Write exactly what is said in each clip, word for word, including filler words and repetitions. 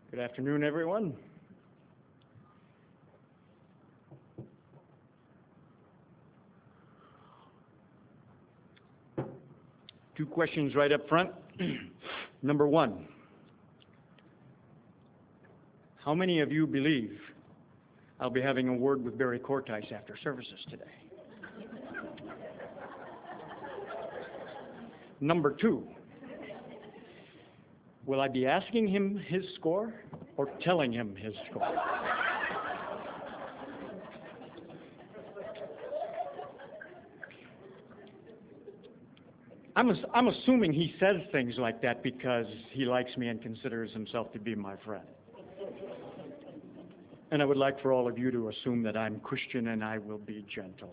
Good afternoon, everyone. Two questions right up front. Number one, how many of you believe I'll be having a word with Barry Cortice after services today? Number two, will I be asking him his score or telling him his score? I'm, I'm assuming he says things like that because he likes me and considers himself to be my friend. And I would like for all of you to assume that I'm Christian and I will be gentle.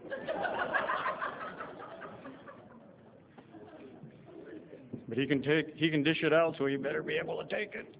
But he can take, he can dish it out, so he better be able to take it.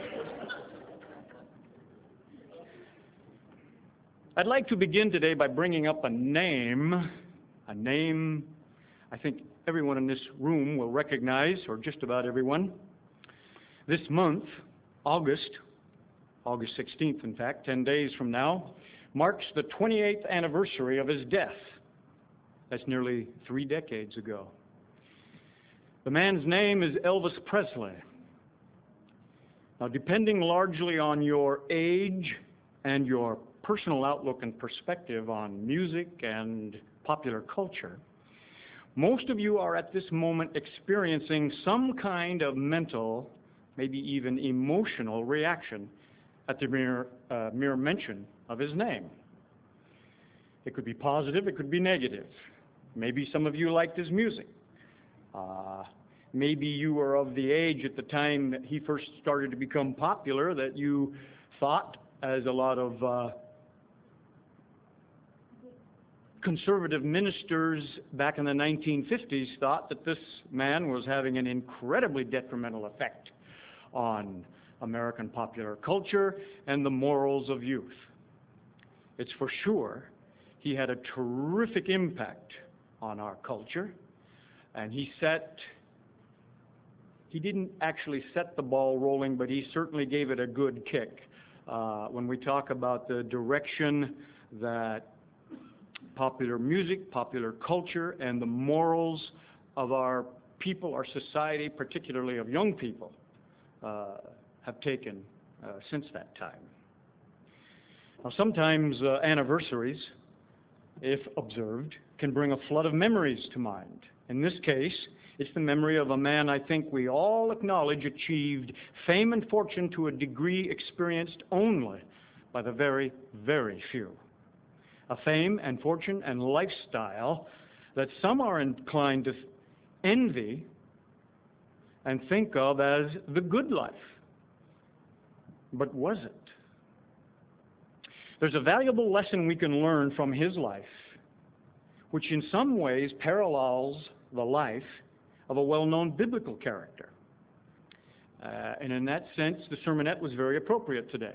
I'd like to begin today by bringing up a name, a name I think everyone in this room will recognize, or just about everyone. This month, August, August sixteenth, in fact, ten days from now, marks the twenty-eighth anniversary of his death. That's nearly three decades ago. The man's name is Elvis Presley. Now, depending largely on your age and your personal outlook and perspective on music and popular culture, most of you are at this moment experiencing some kind of mental, maybe even emotional reaction at the mere, uh, mere mention of his name. It could be positive, it could be negative. Maybe some of you liked his music. Uh, maybe you were of the age at the time that he first started to become popular that you thought, as a lot of uh, conservative ministers back in the nineteen fifties thought, that this man was having an incredibly detrimental effect on American popular culture and the morals of youth. It's for sure he had a terrific impact on our culture. And he set, he didn't actually set the ball rolling, but he certainly gave it a good kick. Uh, when we talk about the direction that popular music, popular culture, and the morals of our people, our society, particularly of young people, uh, have taken uh, since that time. Now, sometimes uh, anniversaries, if observed, can bring a flood of memories to mind. In this case, it's the memory of a man I think we all acknowledge achieved fame and fortune to a degree experienced only by the very, very few. A fame and fortune and lifestyle that some are inclined to envy and think of as the good life. But was it? There's a valuable lesson we can learn from his life, which in some ways parallels the life of a well-known biblical character. Uh, and in that sense, the sermonette was very appropriate today.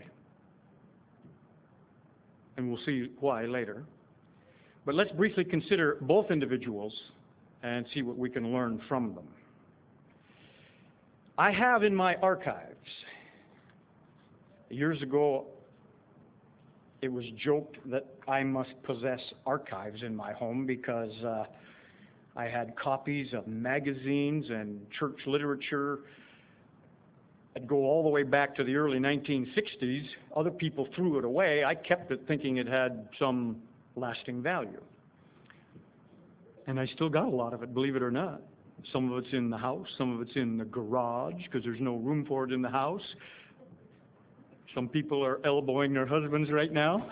And we'll see why later. But let's briefly consider both individuals and see what we can learn from them. I have in my archives, years ago, it was joked that I must possess archives in my home because uh, I had copies of magazines and church literature. I'd go all the way back to the early nineteen sixties. Other people threw it away. I kept it thinking it had some lasting value. And I still got a lot of it, believe it or not. Some of it's in the house, some of it's in the garage because there's no room for it in the house. Some people are elbowing their husbands right now.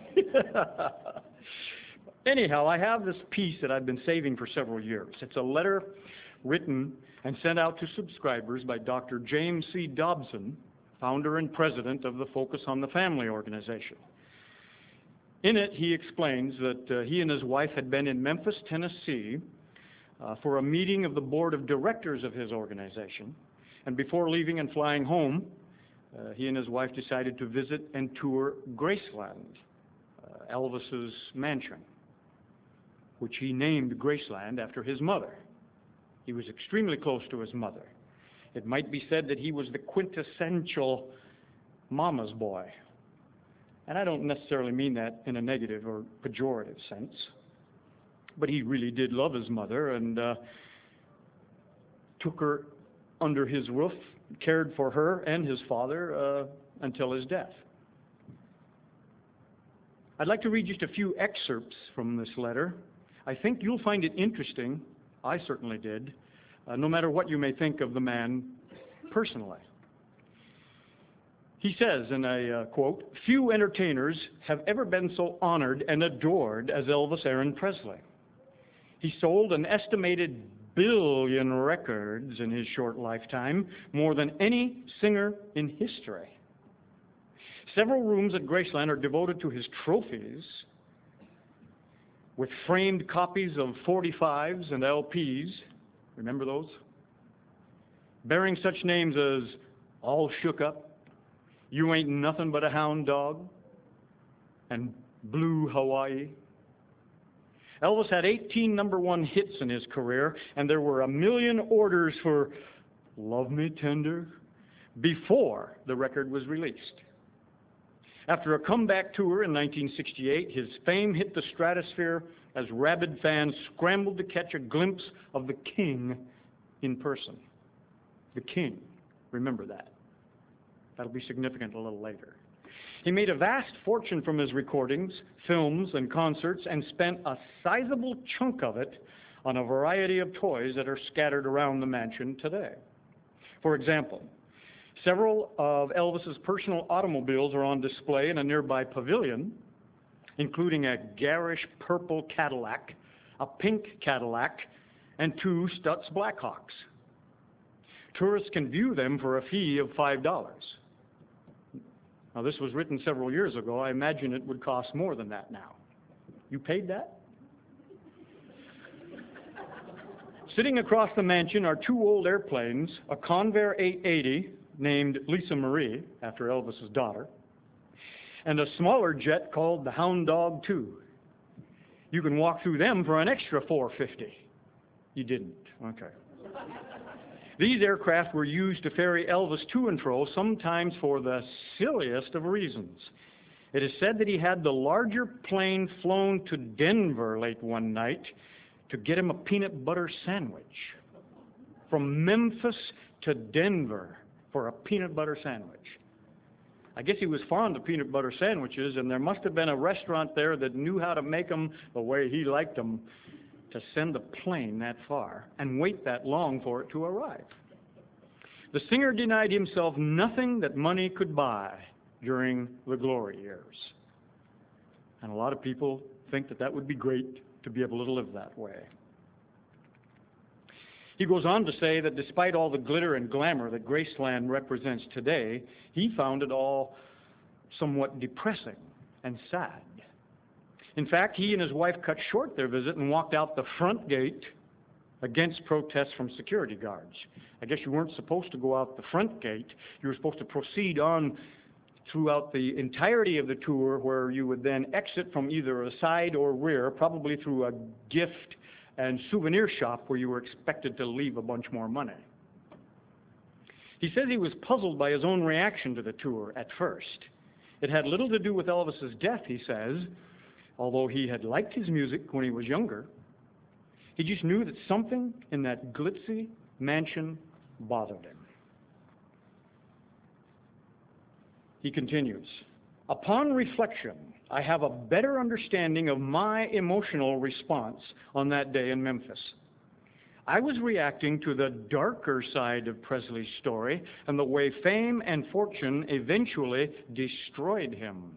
Anyhow, I have this piece that I've been saving for several years. It's a letter written and sent out to subscribers by Doctor James C. Dobson, founder and president of the Focus on the Family organization. In it, he explains that uh, he and his wife had been in Memphis, Tennessee, uh, for a meeting of the board of directors of his organization. And before leaving and flying home, uh, he and his wife decided to visit and tour Graceland, uh, Elvis's mansion, which he named Graceland after his mother. He was extremely close to his mother. It might be said that he was the quintessential mama's boy. And I don't necessarily mean that in a negative or pejorative sense, but he really did love his mother and uh, took her under his roof, cared for her and his father uh, until his death. I'd like to read just a few excerpts from this letter. I think you'll find it interesting. I certainly did, uh, no matter what you may think of the man personally. He says in a uh, quote, "Few entertainers have ever been so honored and adored as Elvis Aaron Presley. He sold an estimated billion records in his short lifetime, more than any singer in history. Several rooms at Graceland are devoted to his trophies, with framed copies of forty-fives and L Ps, remember those? Bearing such names as All Shook Up, You Ain't Nothing But a Hound Dog, and Blue Hawaii. Elvis had eighteen number one hits in his career, and there were a million orders for Love Me Tender before the record was released. After a comeback tour in nineteen sixty-eight, his fame hit the stratosphere as rabid fans scrambled to catch a glimpse of the King in person. The King, remember that. That'll be significant a little later. He made a vast fortune from his recordings, films, and concerts, and spent a sizable chunk of it on a variety of toys that are scattered around the mansion today. For example, several of Elvis's personal automobiles are on display in a nearby pavilion, including a garish purple Cadillac, a pink Cadillac, and two Stutz Blackhawks. Tourists can view them for a fee of five dollars. Now, this was written several years ago. I imagine it would cost more than that now. You paid that? Sitting across the mansion are two old airplanes, a Convair eight eighty, named Lisa Marie, after Elvis's daughter, and a smaller jet called the Hound Dog two. You can walk through them for an extra four dollars and fifty cents. You didn't. Okay. These aircraft were used to ferry Elvis to and fro, sometimes for the silliest of reasons. It is said that he had the larger plane flown to Denver late one night to get him a peanut butter sandwich. From Memphis to Denver for a peanut butter sandwich. I guess he was fond of peanut butter sandwiches, and there must have been a restaurant there that knew how to make them the way he liked them, to send a plane that far and wait that long for it to arrive. The singer denied himself nothing that money could buy during the glory years. And a lot of people think that that would be great to be able to live that way. He goes on to say that despite all the glitter and glamour that Graceland represents today, he found it all somewhat depressing and sad. In fact, he and his wife cut short their visit and walked out the front gate against protests from security guards. I guess you weren't supposed to go out the front gate. You were supposed to proceed on throughout the entirety of the tour, where you would then exit from either a side or rear, probably through a gift and souvenir shop where you were expected to leave a bunch more money. He says he was puzzled by his own reaction to the tour at first. It had little to do with Elvis's death, he says. Although he had liked his music when he was younger, he just knew that something in that glitzy mansion bothered him. He continues, "Upon reflection, I have a better understanding of my emotional response on that day in Memphis. I was reacting to the darker side of Presley's story and the way fame and fortune eventually destroyed him.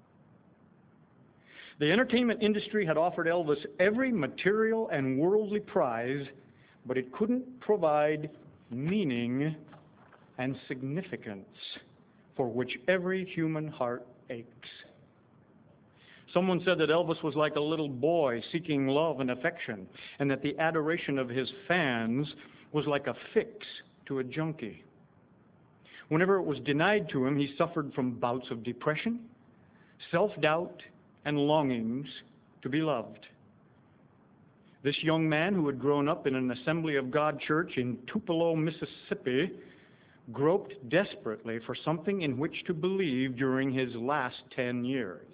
The entertainment industry had offered Elvis every material and worldly prize, but it couldn't provide meaning and significance for which every human heart aches. Someone said that Elvis was like a little boy seeking love and affection, and that the adoration of his fans was like a fix to a junkie. Whenever it was denied to him, he suffered from bouts of depression, self-doubt, and longings to be loved. This young man, who had grown up in an Assembly of God church in Tupelo, Mississippi, groped desperately for something in which to believe during his last ten years.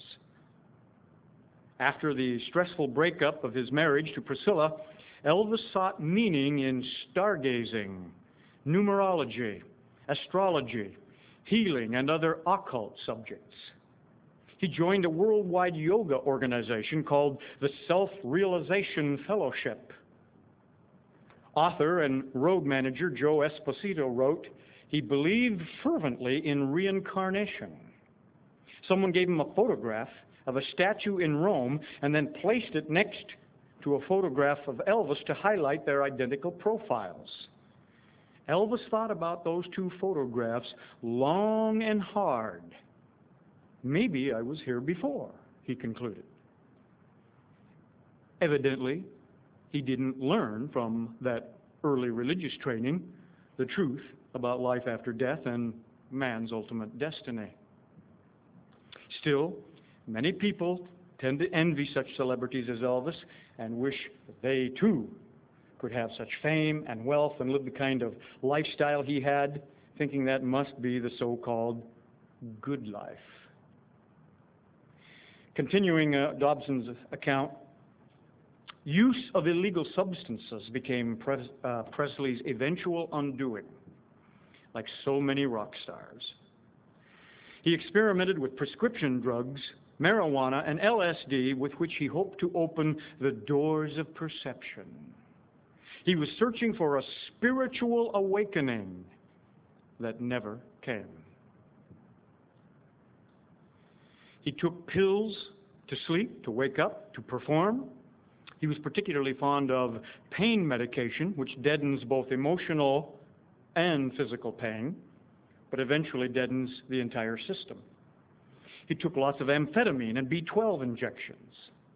After the stressful breakup of his marriage to Priscilla, Elvis sought meaning in stargazing, numerology, astrology, healing, and other occult subjects. He joined a worldwide yoga organization called the Self-Realization Fellowship. Author and road manager Joe Esposito wrote, he believed fervently in reincarnation. Someone gave him a photograph of a statue in Rome and then placed it next to a photograph of Elvis to highlight their identical profiles. Elvis thought about those two photographs long and hard. Maybe I was here before, he concluded. Evidently, he didn't learn from that early religious training the truth about life after death and man's ultimate destiny. Still, many people tend to envy such celebrities as Elvis and wish they too could have such fame and wealth and live the kind of lifestyle he had, thinking that must be the so-called good life. Continuing uh, Dobson's account, use of illegal substances became Pres- uh, Presley's eventual undoing, like so many rock stars. He experimented with prescription drugs, marijuana, and L S D, with which he hoped to open the doors of perception. He was searching for a spiritual awakening that never came. He took pills to sleep, to wake up, to perform. He was particularly fond of pain medication, which deadens both emotional and physical pain, but eventually deadens the entire system. He took lots of amphetamine and B twelve injections.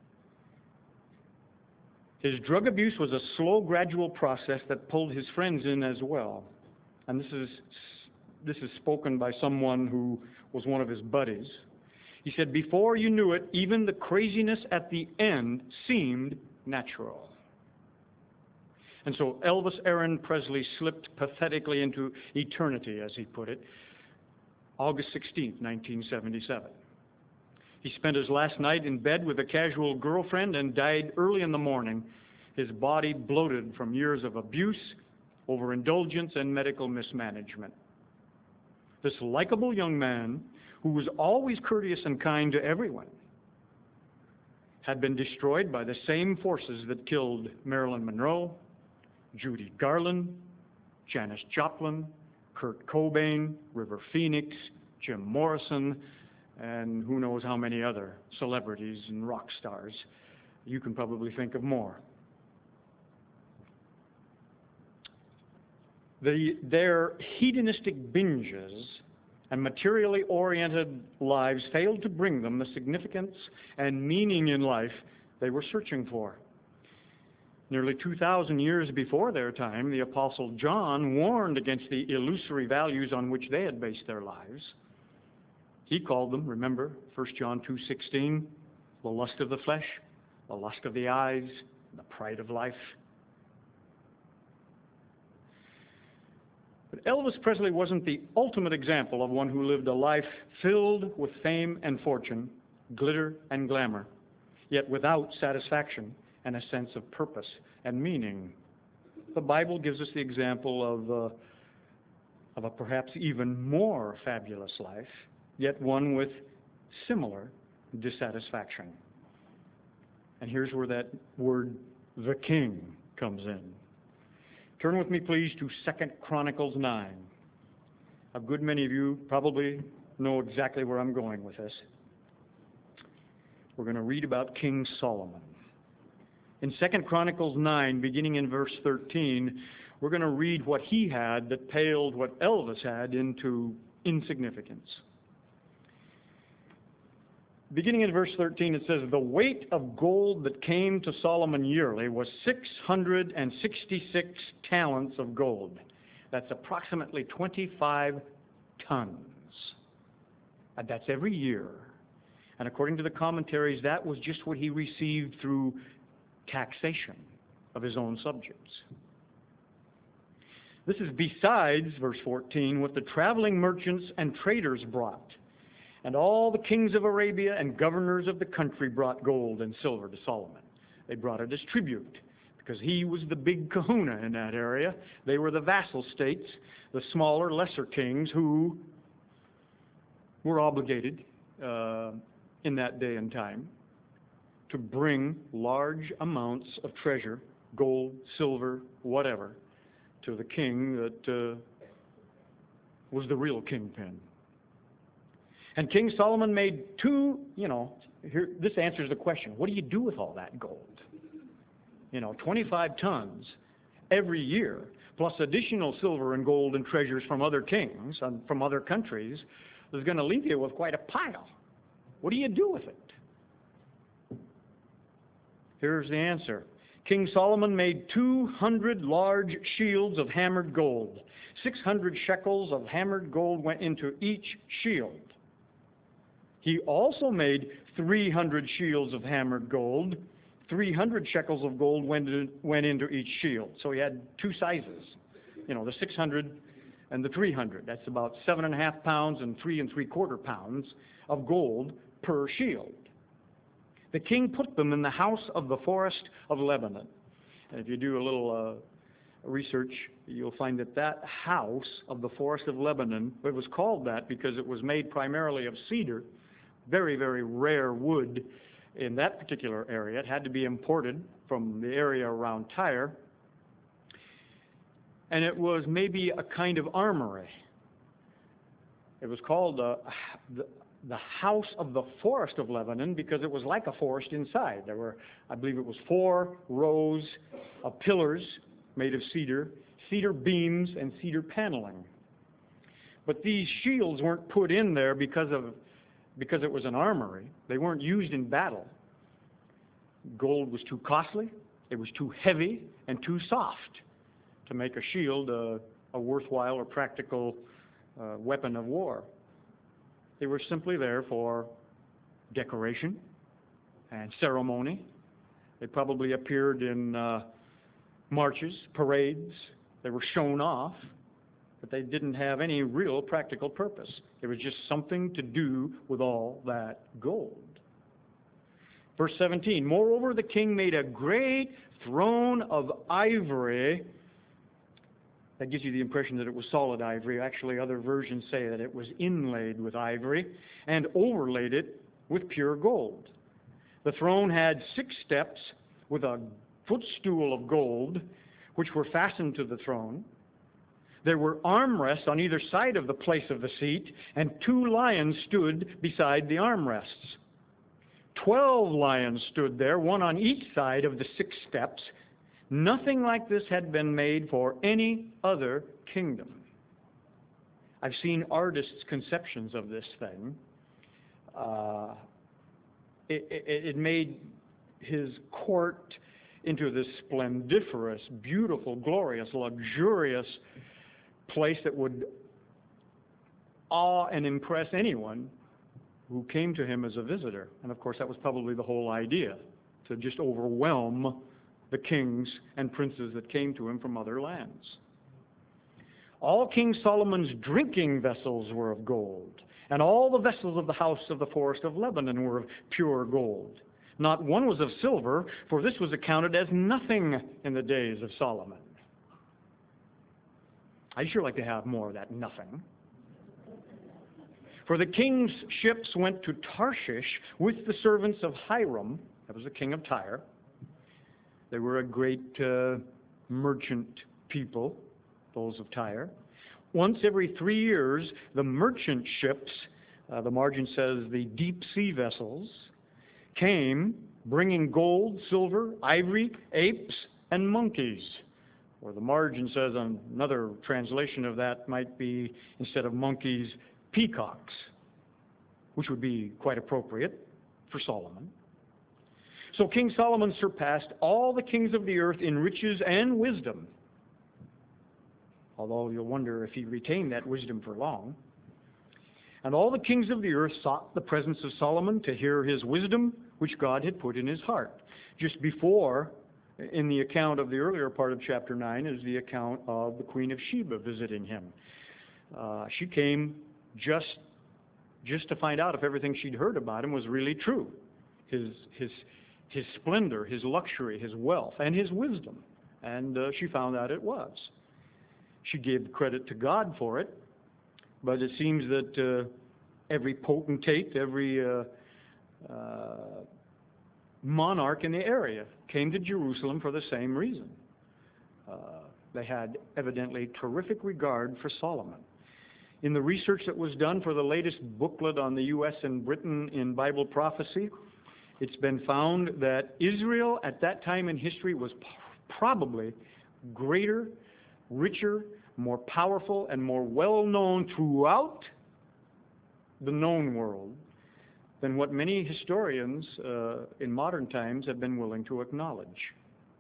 His drug abuse was a slow, gradual process that pulled his friends in as well. And this is, this is spoken by someone who was one of his buddies. He said, before you knew it, even the craziness at the end seemed natural. And so Elvis Aaron Presley slipped pathetically into eternity, as he put it, August sixteenth, nineteen seventy-seven. He spent his last night in bed with a casual girlfriend and died early in the morning, his body bloated from years of abuse, overindulgence, and medical mismanagement. This likable young man, who was always courteous and kind to everyone, had been destroyed by the same forces that killed Marilyn Monroe, Judy Garland, Janis Joplin, Kurt Cobain, River Phoenix, Jim Morrison, and who knows how many other celebrities and rock stars. You can probably think of more. The, their hedonistic binges and materially oriented lives failed to bring them the significance and meaning in life they were searching for. Nearly two thousand years before their time, the Apostle John warned against the illusory values on which they had based their lives. He called them, remember, First John two sixteen, the lust of the flesh, the lust of the eyes, the pride of life. But Elvis Presley wasn't the ultimate example of one who lived a life filled with fame and fortune, glitter and glamour, yet without satisfaction and a sense of purpose and meaning. The Bible gives us the example of, uh, of a perhaps even more fabulous life, yet one with similar dissatisfaction. And here's where that word, the king, comes in. Turn with me, please, to Second Chronicles nine. A good many of you probably know exactly where I'm going with this. We're going to read about King Solomon. In Second Chronicles nine, beginning in verse thirteen, we're going to read what he had that paled what Elvis had into insignificance. Beginning in verse thirteen, it says, the weight of gold that came to Solomon yearly was six hundred sixty-six talents of gold. That's approximately twenty-five tons. And that's every year. And according to the commentaries, that was just what he received through taxation of his own subjects. This is besides, verse fourteen, what the traveling merchants and traders brought. And all the kings of Arabia and governors of the country brought gold and silver to Solomon. They brought it as tribute, because he was the big kahuna in that area. They were the vassal states, the smaller, lesser kings who were obligated uh, in that day and time to bring large amounts of treasure, gold, silver, whatever, to the king that uh, was the real kingpin. And King Solomon made two, you know, here, this answers the question, what do you do with all that gold? You know, twenty-five tons every year, plus additional silver and gold and treasures from other kings and from other countries, is going to leave you with quite a pile. What do you do with it? Here's the answer. King Solomon made two hundred large shields of hammered gold. six hundred shekels of hammered gold went into each shield. He also made three hundred shields of hammered gold. three hundred shekels of gold went, in, went into each shield. So he had two sizes, you know, the six hundred and the three hundred. That's about seven and a half pounds and three and three quarter pounds of gold per shield. The king put them in the house of the forest of Lebanon. And if you do a little uh, research, you'll find that that house of the forest of Lebanon, it was called that because it was made primarily of cedar, very, very rare wood in that particular area. It had to be imported from the area around Tyre. And it was maybe a kind of armory. It was called uh, the, the house of the forest of Lebanon because it was like a forest inside. There were, I believe it was four rows of pillars made of cedar, cedar beams, and cedar paneling. But these shields weren't put in there because of because it was an armory. They weren't used in battle. Gold was too costly, it was too heavy, and too soft to make a shield a, a worthwhile or practical uh, weapon of war. They were simply there for decoration and ceremony. They probably appeared in uh, marches, parades. They were shown off, but they didn't have any real practical purpose. It was just something to do with all that gold. Verse seventeen, moreover, the king made a great throne of ivory. That gives you the impression that it was solid ivory. Actually, other versions say that it was inlaid with ivory and overlaid it with pure gold. The throne had six steps with a footstool of gold, which were fastened to the throne. There were armrests on either side of the place of the seat, and two lions stood beside the armrests. Twelve lions stood there, one on each side of the six steps. Nothing like this had been made for any other kingdom. I've seen artists' conceptions of this thing. Uh, it, it, it made his court into this splendiferous, beautiful, glorious, luxurious place that would awe and impress anyone who came to him as a visitor. And of course, that was probably the whole idea, to just overwhelm the kings and princes that came to him from other lands. All King Solomon's drinking vessels were of gold, and all the vessels of the house of the forest of Lebanon were of pure gold. Not one was of silver, for this was accounted as nothing in the days of Solomon. I'd sure like to have more of that nothing. For the king's ships went to Tarshish with the servants of Hiram, that was the king of Tyre. They were a great uh, merchant people, those of Tyre. Once every three years, the merchant ships, uh, the margin says the deep sea vessels, came bringing gold, silver, ivory, apes, and monkeys. Or the margin says, another translation of that might be, instead of monkeys, peacocks, which would be quite appropriate for Solomon. So King Solomon surpassed all the kings of the earth in riches and wisdom, although you'll wonder if he retained that wisdom for long. And all the kings of the earth sought the presence of Solomon to hear his wisdom, which God had put in his heart. Just before in the account of the earlier part of chapter nine is the account of the Queen of Sheba visiting him. Uh, she came just just to find out if everything she'd heard about him was really true. His his his splendor, his luxury, his wealth, and his wisdom. And uh, she found out it was. She gave credit to God for it, but it seems that uh, every potentate, every uh, uh, monarch in the area came to Jerusalem for the same reason. Uh, they had evidently terrific regard for Solomon. In the research that was done for the latest booklet on the U S and Britain in Bible prophecy, it's been found that Israel at that time in history was p- probably greater, richer, more powerful, and more well-known throughout the known world than what many historians uh, in modern times have been willing to acknowledge.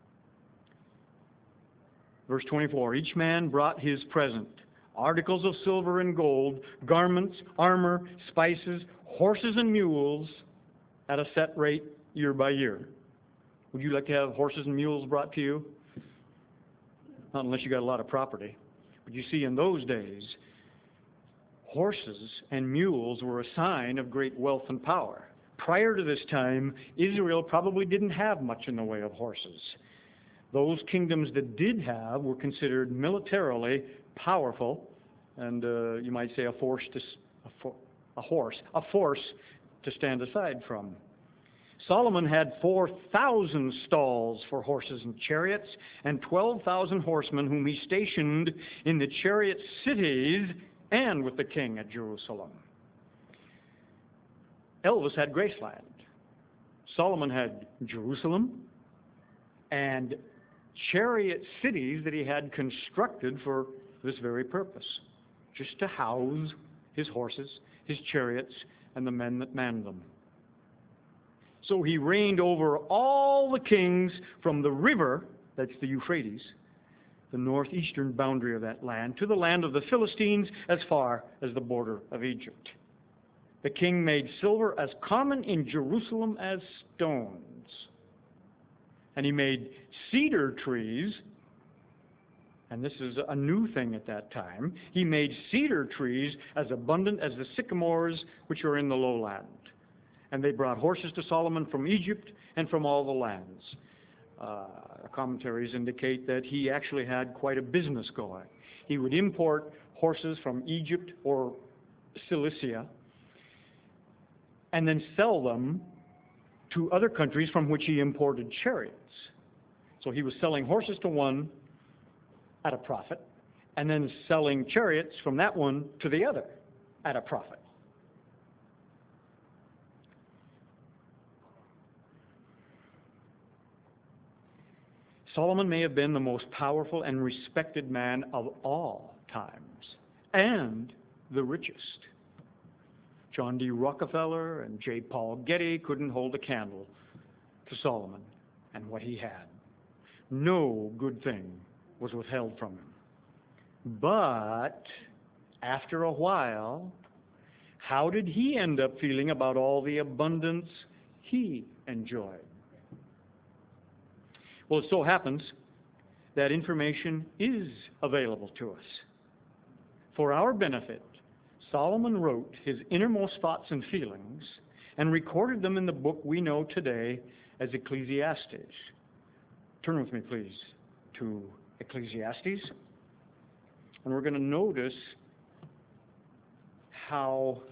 Verse twenty-four, each man brought his present, articles of silver and gold, garments, armor, spices, horses and mules, at a set rate year by year. Would you like to have horses and mules brought to you? Not unless you got a lot of property. But you see, in those days, horses and mules were a sign of great wealth and power. Prior to this time, Israel probably didn't have much in the way of horses. Those kingdoms that did have were considered militarily powerful, and uh, you might say a force to a, for, a horse, a force to stand aside from. Solomon had four thousand stalls for horses and chariots, and twelve thousand horsemen whom he stationed in the chariot cities and with the king at Jerusalem. Elvis had Graceland. Solomon had Jerusalem and chariot cities that he had constructed for this very purpose, just to house his horses, his chariots, and the men that manned them. So he reigned over all the kings from the river, that's the Euphrates, the northeastern boundary of that land, to the land of the Philistines as far as the border of Egypt. The king made silver as common in Jerusalem as stones. And he made cedar trees, and this is a new thing at that time, he made cedar trees as abundant as the sycamores which are in the lowland. And they brought horses to Solomon from Egypt and from all the lands. Uh, commentaries indicate that he actually had quite a business going. He would import horses from Egypt or Cilicia and then sell them to other countries from which he imported chariots. So he was selling horses to one at a profit, and then selling chariots from that one to the other at a profit. Solomon may have been the most powerful and respected man of all times, and the richest. John D. Rockefeller and J. Paul Getty couldn't hold a candle to Solomon and what he had. No good thing was withheld from him. But after a while, how did he end up feeling about all the abundance he enjoyed? Well, it so happens that information is available to us. For our benefit, Solomon wrote his innermost thoughts and feelings and recorded them in the book we know today as Ecclesiastes. Turn with me, please, to Ecclesiastes. And we're going to notice how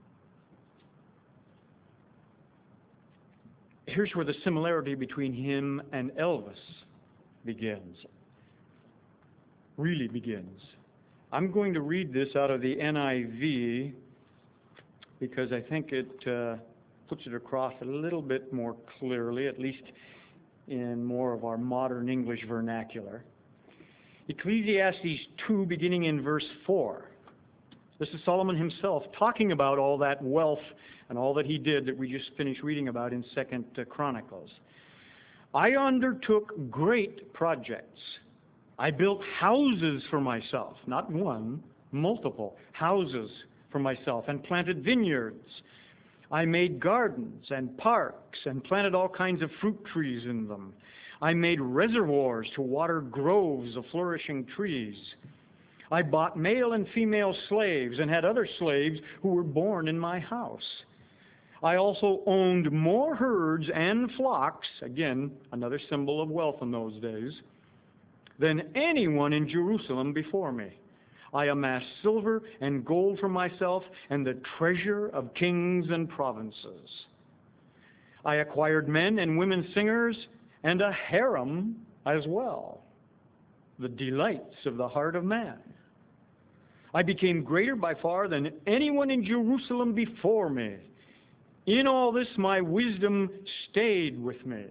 here's where the similarity between him and Elvis begins, really begins. I'm going to read this out of the N I V because I think it uh, puts it across a little bit more clearly, at least in more of our modern English vernacular. Ecclesiastes two, beginning in verse four. This is Solomon himself talking about all that wealth and all that he did that we just finished reading about in Second Chronicles. I undertook great projects. I built houses for myself, not one, multiple houses for myself, and planted vineyards. I made gardens and parks and planted all kinds of fruit trees in them. I made reservoirs to water groves of flourishing trees. I bought male and female slaves and had other slaves who were born in my house. I also owned more herds and flocks, again, another symbol of wealth in those days, than anyone in Jerusalem before me. I amassed silver and gold for myself and the treasure of kings and provinces. I acquired men and women singers and a harem as well, the delights of the heart of man. I became greater by far than anyone in Jerusalem before me. In all this, my wisdom stayed with me.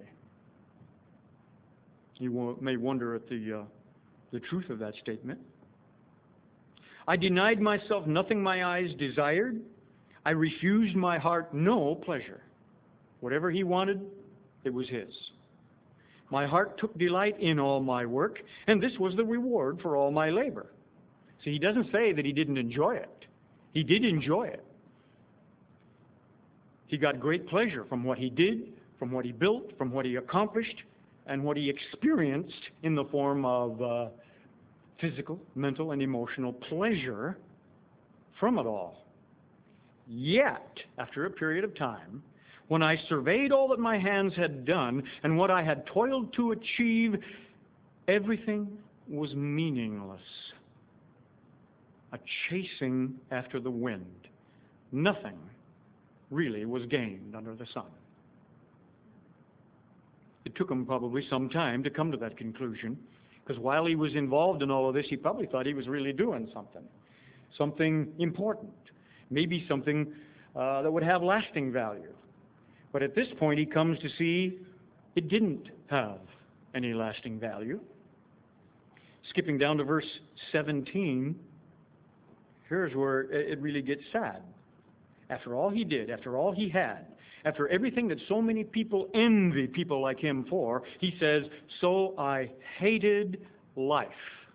You may wonder at the, uh, the truth of that statement. I denied myself nothing my eyes desired. I refused my heart no pleasure. Whatever he wanted, it was his. My heart took delight in all my work, and this was the reward for all my labor. See, he doesn't say that he didn't enjoy it. He did enjoy it. He got great pleasure from what he did, from what he built, from what he accomplished, and what he experienced in the form of uh, physical, mental, and emotional pleasure from it all. Yet, after a period of time, when I surveyed all that my hands had done and what I had toiled to achieve, everything was meaningless. A chasing after the wind. Nothing really was gained under the sun. It took him probably some time to come to that conclusion, because while he was involved in all of this, he probably thought he was really doing something, something important, maybe something uh, that would have lasting value. But at this point, he comes to see it didn't have any lasting value. Skipping down to verse seventeen, here's where it really gets sad. After all he did, after all he had, after everything that so many people envy people like him for, he says, so I hated life,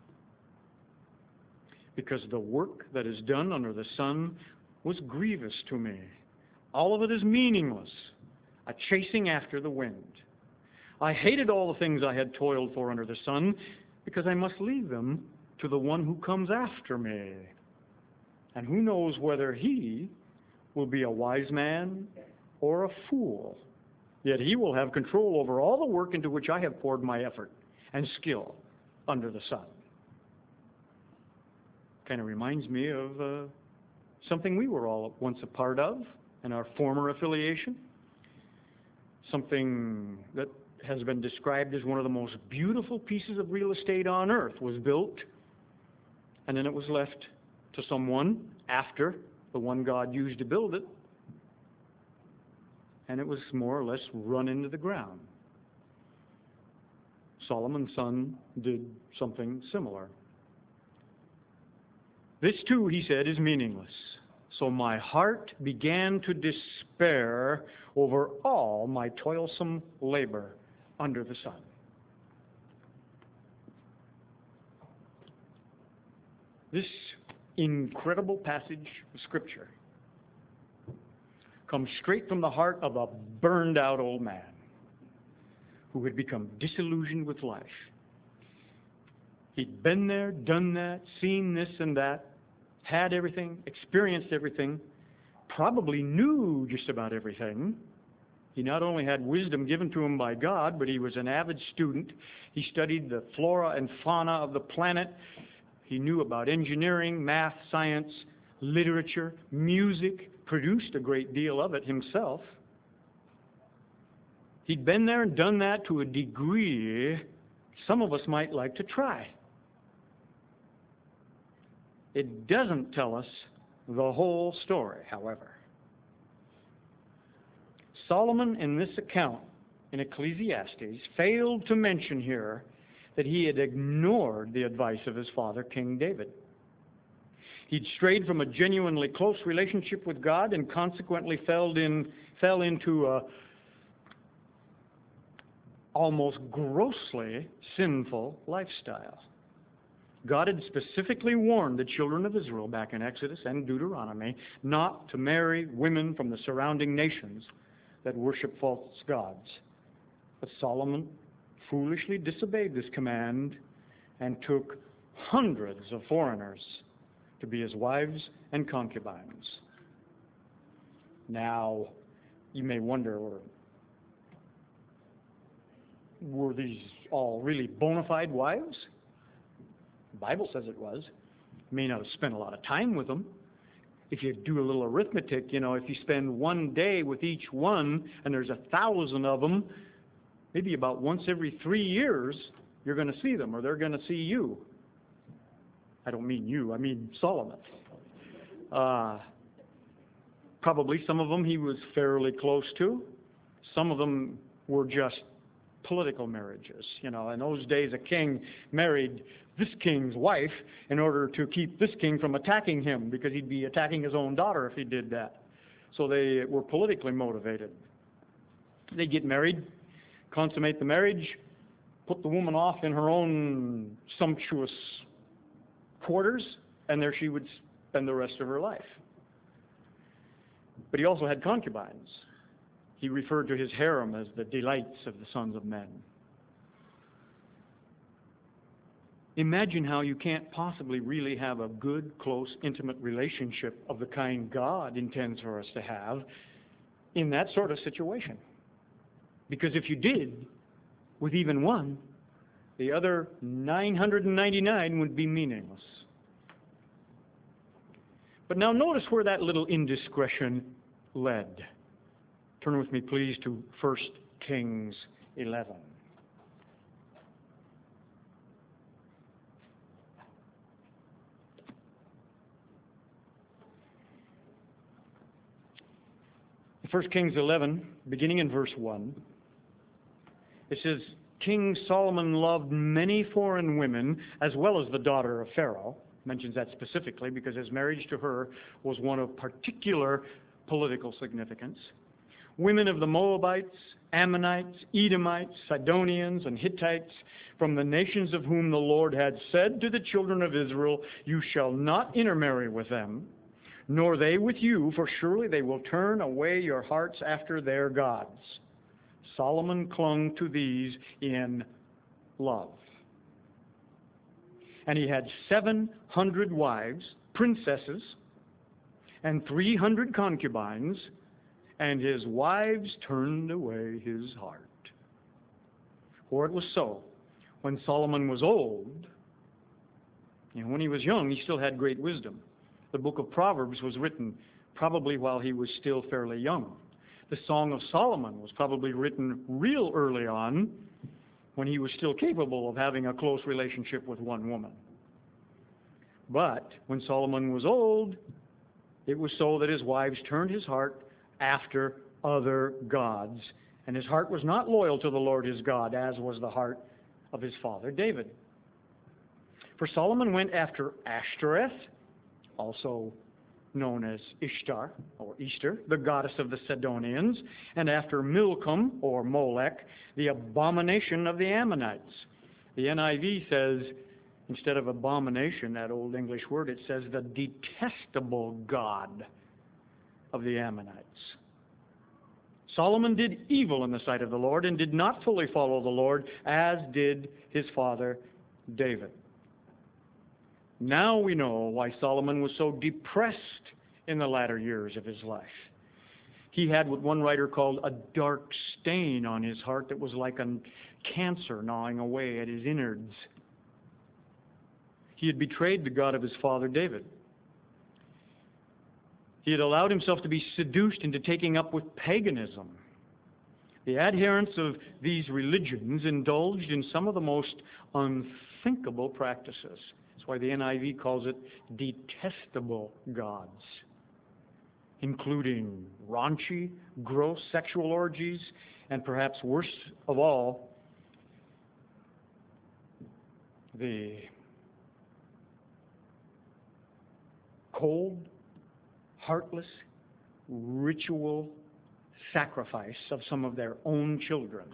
because the work that is done under the sun was grievous to me. All of it is meaningless, a chasing after the wind. I hated all the things I had toiled for under the sun, because I must leave them to the one who comes after me. And who knows whether he will be a wise man or a fool. Yet he will have control over all the work into which I have poured my effort and skill under the sun. Kind of reminds me of uh, something we were all once a part of in our former affiliation. Something that has been described as one of the most beautiful pieces of real estate on earth was built, and then it was left to someone after the one God used to build it, and it was more or less run into the ground. Solomon's son did something similar. This too, he said, is meaningless. So my heart began to despair over all my toilsome labor under the sun. This incredible passage of Scripture comes straight from the heart of a burned-out old man who had become disillusioned with life. He'd been there, done that, seen this and that, had everything, experienced everything, probably knew just about everything. He not only had wisdom given to him by God, but he was an avid student. He studied the flora and fauna of the planet. He knew about engineering, math, science, literature, music, produced a great deal of it himself. He'd been there and done that to a degree some of us might like to try. It doesn't tell us the whole story, however. Solomon, in this account in Ecclesiastes, failed to mention here that he had ignored the advice of his father, King David. He'd strayed from a genuinely close relationship with God and consequently fell, in, fell into a almost grossly sinful lifestyle. God had specifically warned the children of Israel back in Exodus and Deuteronomy not to marry women from the surrounding nations that worship false gods. But Solomon foolishly disobeyed this command and took hundreds of foreigners to be his wives and concubines. Now, you may wonder, were these all really bona fide wives? The Bible says it was. You may not have spent a lot of time with them. If you do a little arithmetic, you know, if you spend one day with each one, and there's a thousand of them, maybe about once every three years, you're going to see them, or they're going to see you. I don't mean you, I mean Solomon. Uh, probably some of them he was fairly close to. Some of them were just political marriages. You know, in those days, a king married this king's wife in order to keep this king from attacking him, because he'd be attacking his own daughter if he did that. So they were politically motivated. They'd get married, consummate the marriage, put the woman off in her own sumptuous quarters, and there she would spend the rest of her life. But he also had concubines. He referred to his harem as the delights of the sons of men. Imagine how you can't possibly really have a good, close, intimate relationship of the kind God intends for us to have in that sort of situation. Because if you did, with even one, the other nine hundred ninety-nine would be meaningless. But now notice where that little indiscretion led. Turn with me, please, to First Kings eleven. First Kings eleven, beginning in verse one, it says, King Solomon loved many foreign women, as well as the daughter of Pharaoh. Mentions that specifically because his marriage to her was one of particular political significance. Women of the Moabites, Ammonites, Edomites, Sidonians, and Hittites, from the nations of whom the Lord had said to the children of Israel, you shall not intermarry with them, nor they with you, for surely they will turn away your hearts after their gods. Solomon clung to these in love. And he had seven hundred wives, princesses, and three hundred concubines, and his wives turned away his heart. For it was so, when Solomon was old, and when he was young, he still had great wisdom. The book of Proverbs was written probably while he was still fairly young. The Song of Solomon was probably written real early on, when he was still capable of having a close relationship with one woman. But when Solomon was old, it was so that his wives turned his heart after other gods, and his heart was not loyal to the Lord his God, as was the heart of his father David. For Solomon went after Ashtoreth, also known as Ishtar, or Easter, the goddess of the Sidonians, and after Milcom, or Molech, the abomination of the Ammonites. The N I V says, instead of abomination, that old English word, it says the detestable god of the Ammonites. Solomon did evil in the sight of the Lord and did not fully follow the Lord, as did his father David. Now we know why Solomon was so depressed in the latter years of his life. He had what one writer called a dark stain on his heart that was like a cancer gnawing away at his innards. He had betrayed the God of his father David. He had allowed himself to be seduced into taking up with paganism. The adherents of these religions indulged in some of the most unthinkable practices. That's why the N I V calls it detestable gods, including raunchy, gross sexual orgies, and perhaps worst of all, the cold, heartless, ritual sacrifice of some of their own children.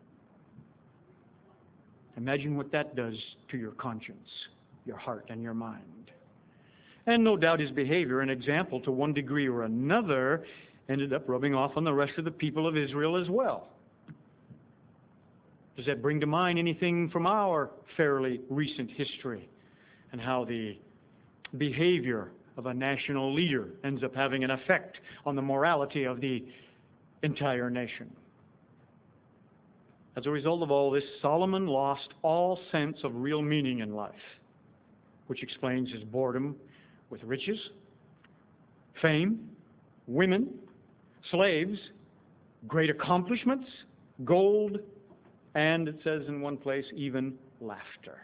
Imagine what that does to your conscience, your heart, and your mind. And no doubt his behavior and example, to one degree or another, ended up rubbing off on the rest of the people of Israel as well. Does that bring to mind anything from our fairly recent history and how the behavior of a national leader ends up having an effect on the morality of the entire nation? As a result of all this, Solomon lost all sense of real meaning in life, which explains his boredom with riches, fame, women, slaves, great accomplishments, gold, and it says in one place, even laughter.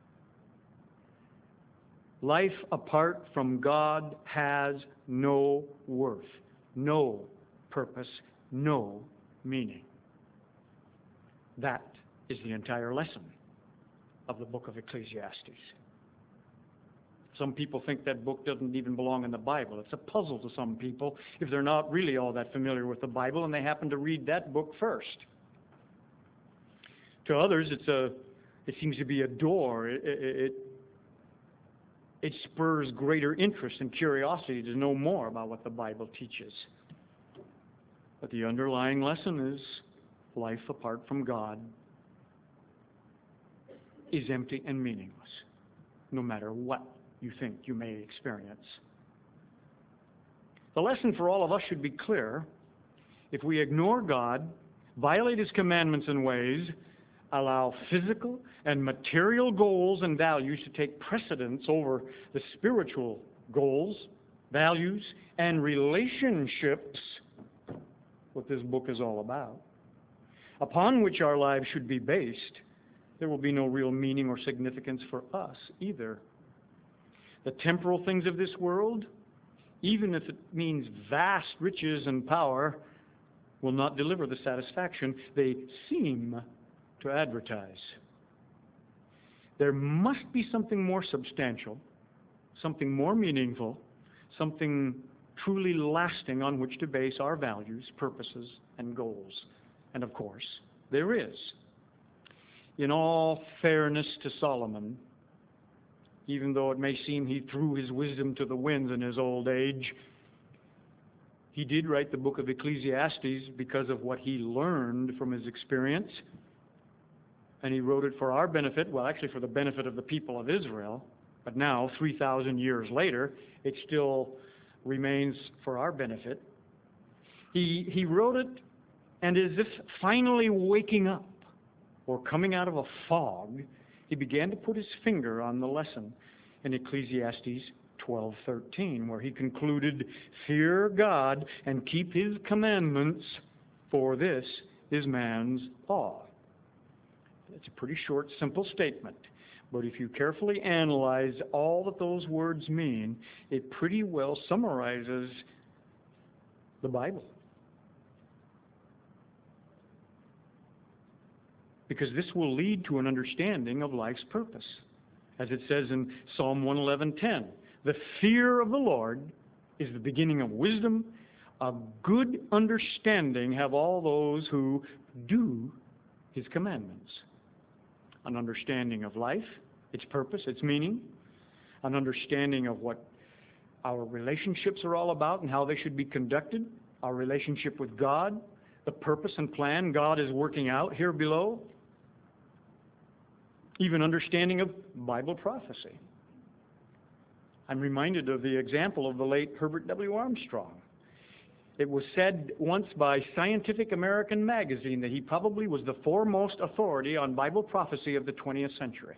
Life apart from God has no worth, no purpose, no meaning. That is the entire lesson of the book of Ecclesiastes. Some people think that book doesn't even belong in the Bible. It's a puzzle to some people if they're not really all that familiar with the Bible and they happen to read that book first. To others, it's a, it seems to be a door. It, it, it spurs greater interest and curiosity to know more about what the Bible teaches. But the underlying lesson is life apart from God is empty and meaningless, no matter what you think you may experience. The lesson for all of us should be clear. If we ignore God, violate His commandments and ways, allow physical and material goals and values to take precedence over the spiritual goals, values, and relationships, what this book is all about, upon which our lives should be based, there will be no real meaning or significance for us either. The temporal things of this world, even if it means vast riches and power, will not deliver the satisfaction they seem to advertise. There must be something more substantial, something more meaningful, something truly lasting on which to base our values, purposes, and goals. And of course, there is. In all fairness to Solomon, even though it may seem he threw his wisdom to the winds in his old age, he did write the book of Ecclesiastes because of what he learned from his experience. And he wrote it for our benefit, well, actually for the benefit of the people of Israel. But now, three thousand years later, it still remains for our benefit. He, he wrote it, and as if finally waking up or coming out of a fog, he began to put his finger on the lesson in Ecclesiastes twelve thirteen, where he concluded, "Fear God and keep His commandments, for this is man's law." It's a pretty short, simple statement, but if you carefully analyze all that those words mean, it pretty well summarizes the Bible. Because this will lead to an understanding of life's purpose. As it says in Psalm one eleven ten, "The fear of the Lord is the beginning of wisdom. A good understanding have all those who do His commandments." An understanding of life, its purpose, its meaning, an understanding of what our relationships are all about and how they should be conducted, our relationship with God, the purpose and plan God is working out here below, even understanding of Bible prophecy. I'm reminded of the example of the late Herbert W. Armstrong. It was said once by Scientific American magazine that he probably was the foremost authority on Bible prophecy of the twentieth century.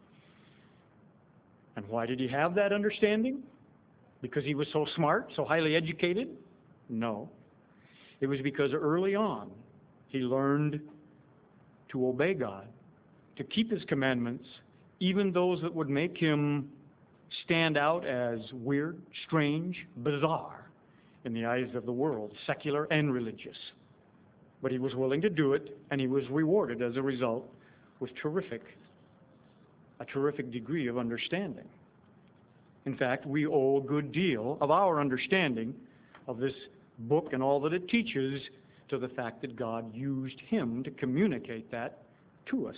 And why did he have that understanding? Because he was so smart, so highly educated? No. It was because early on he learned to obey God, to keep His commandments, even those that would make him stand out as weird, strange, bizarre in the eyes of the world, secular and religious. But he was willing to do it, and he was rewarded as a result with terrific, a terrific degree of understanding. In fact, we owe a good deal of our understanding of this book and all that it teaches to the fact that God used him to communicate that to us.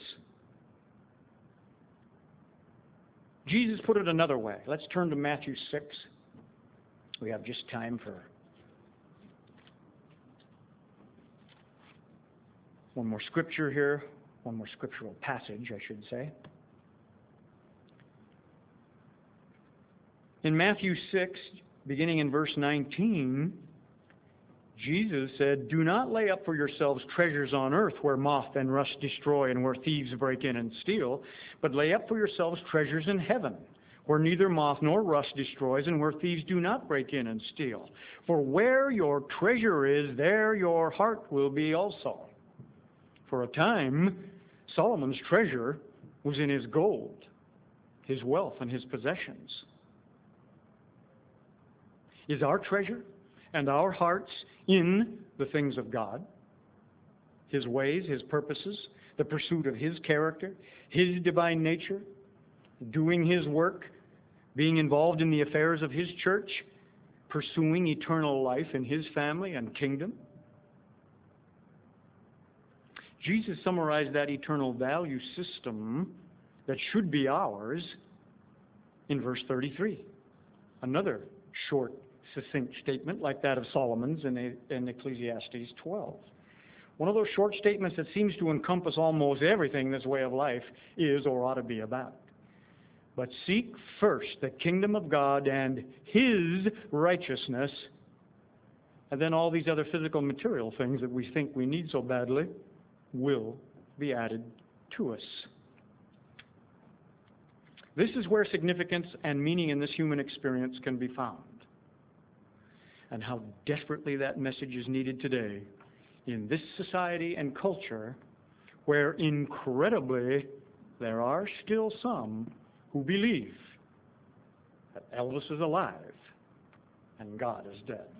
Jesus put it another way. Let's turn to Matthew six. We have just time for one more scripture here, one more scriptural passage, I should say. In Matthew six, beginning in verse nineteen, Jesus said, "Do not lay up for yourselves treasures on earth where moth and rust destroy and where thieves break in and steal, but lay up for yourselves treasures in heaven, where neither moth nor rust destroys and where thieves do not break in and steal. For where your treasure is, there your heart will be also." For a time, Solomon's treasure was in his gold, his wealth, and his possessions. Is our treasure and our hearts in the things of God, His ways, His purposes, the pursuit of His character, His divine nature, doing His work, being involved in the affairs of His church, pursuing eternal life in His family and kingdom? Jesus summarized that eternal value system that should be ours in verse thirty-three. Another short, succinct statement like that of Solomon's in, in Ecclesiastes twelve. One of those short statements that seems to encompass almost everything this way of life is or ought to be about. But seek first the kingdom of God and His righteousness, and then all these other physical material things that we think we need so badly will be added to us. This is where significance and meaning in this human experience can be found. And how desperately that message is needed today in this society and culture where incredibly there are still some who believe that Elvis is alive and God is dead.